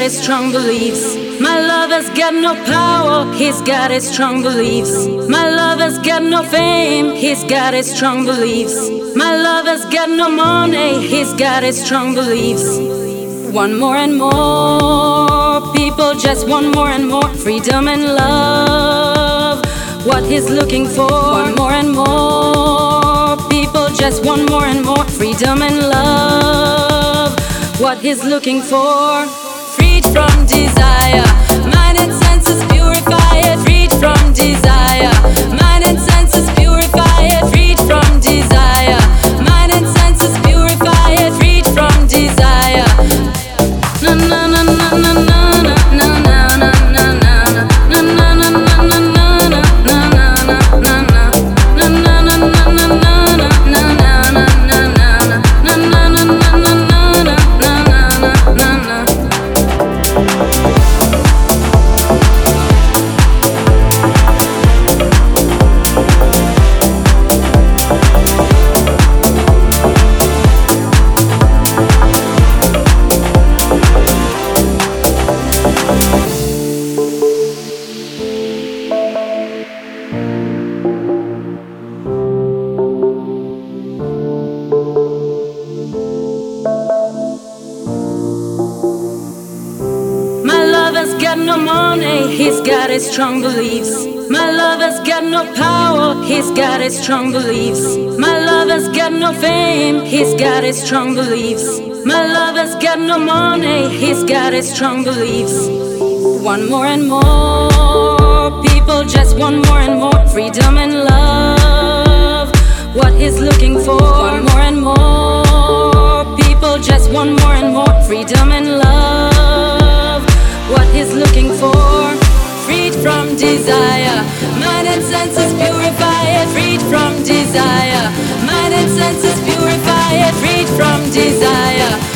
his strong beliefs. My lover's got no power, he's got his strong beliefs. My lover's got no fame, he's got his strong beliefs. My lover's got no money, he's got his strong beliefs. Want more and more, people just want more and more freedom and love. What he's looking for, want more and more, people just want more and more freedom and love. What he's looking for, freed from desire, mind and senses purify it. Freed from desire, mind and senses purify it. Freed from desire, mind and senses purify it. Freed from desire. Na na na na na na na na na na na na na na got no money, he's got his strong beliefs. My lover's got no power, he's got his strong beliefs. My lover's got no fame, he's got his strong beliefs. My lover's got no money, he's got his strong beliefs. Want more and more, people just want more and more freedom and love. What he's looking for, want more and more, people just want more and more freedom and love. What he's looking for, freed from desire, mind and senses purify it. Freed from desire, mind and senses purify it. Freed from desire.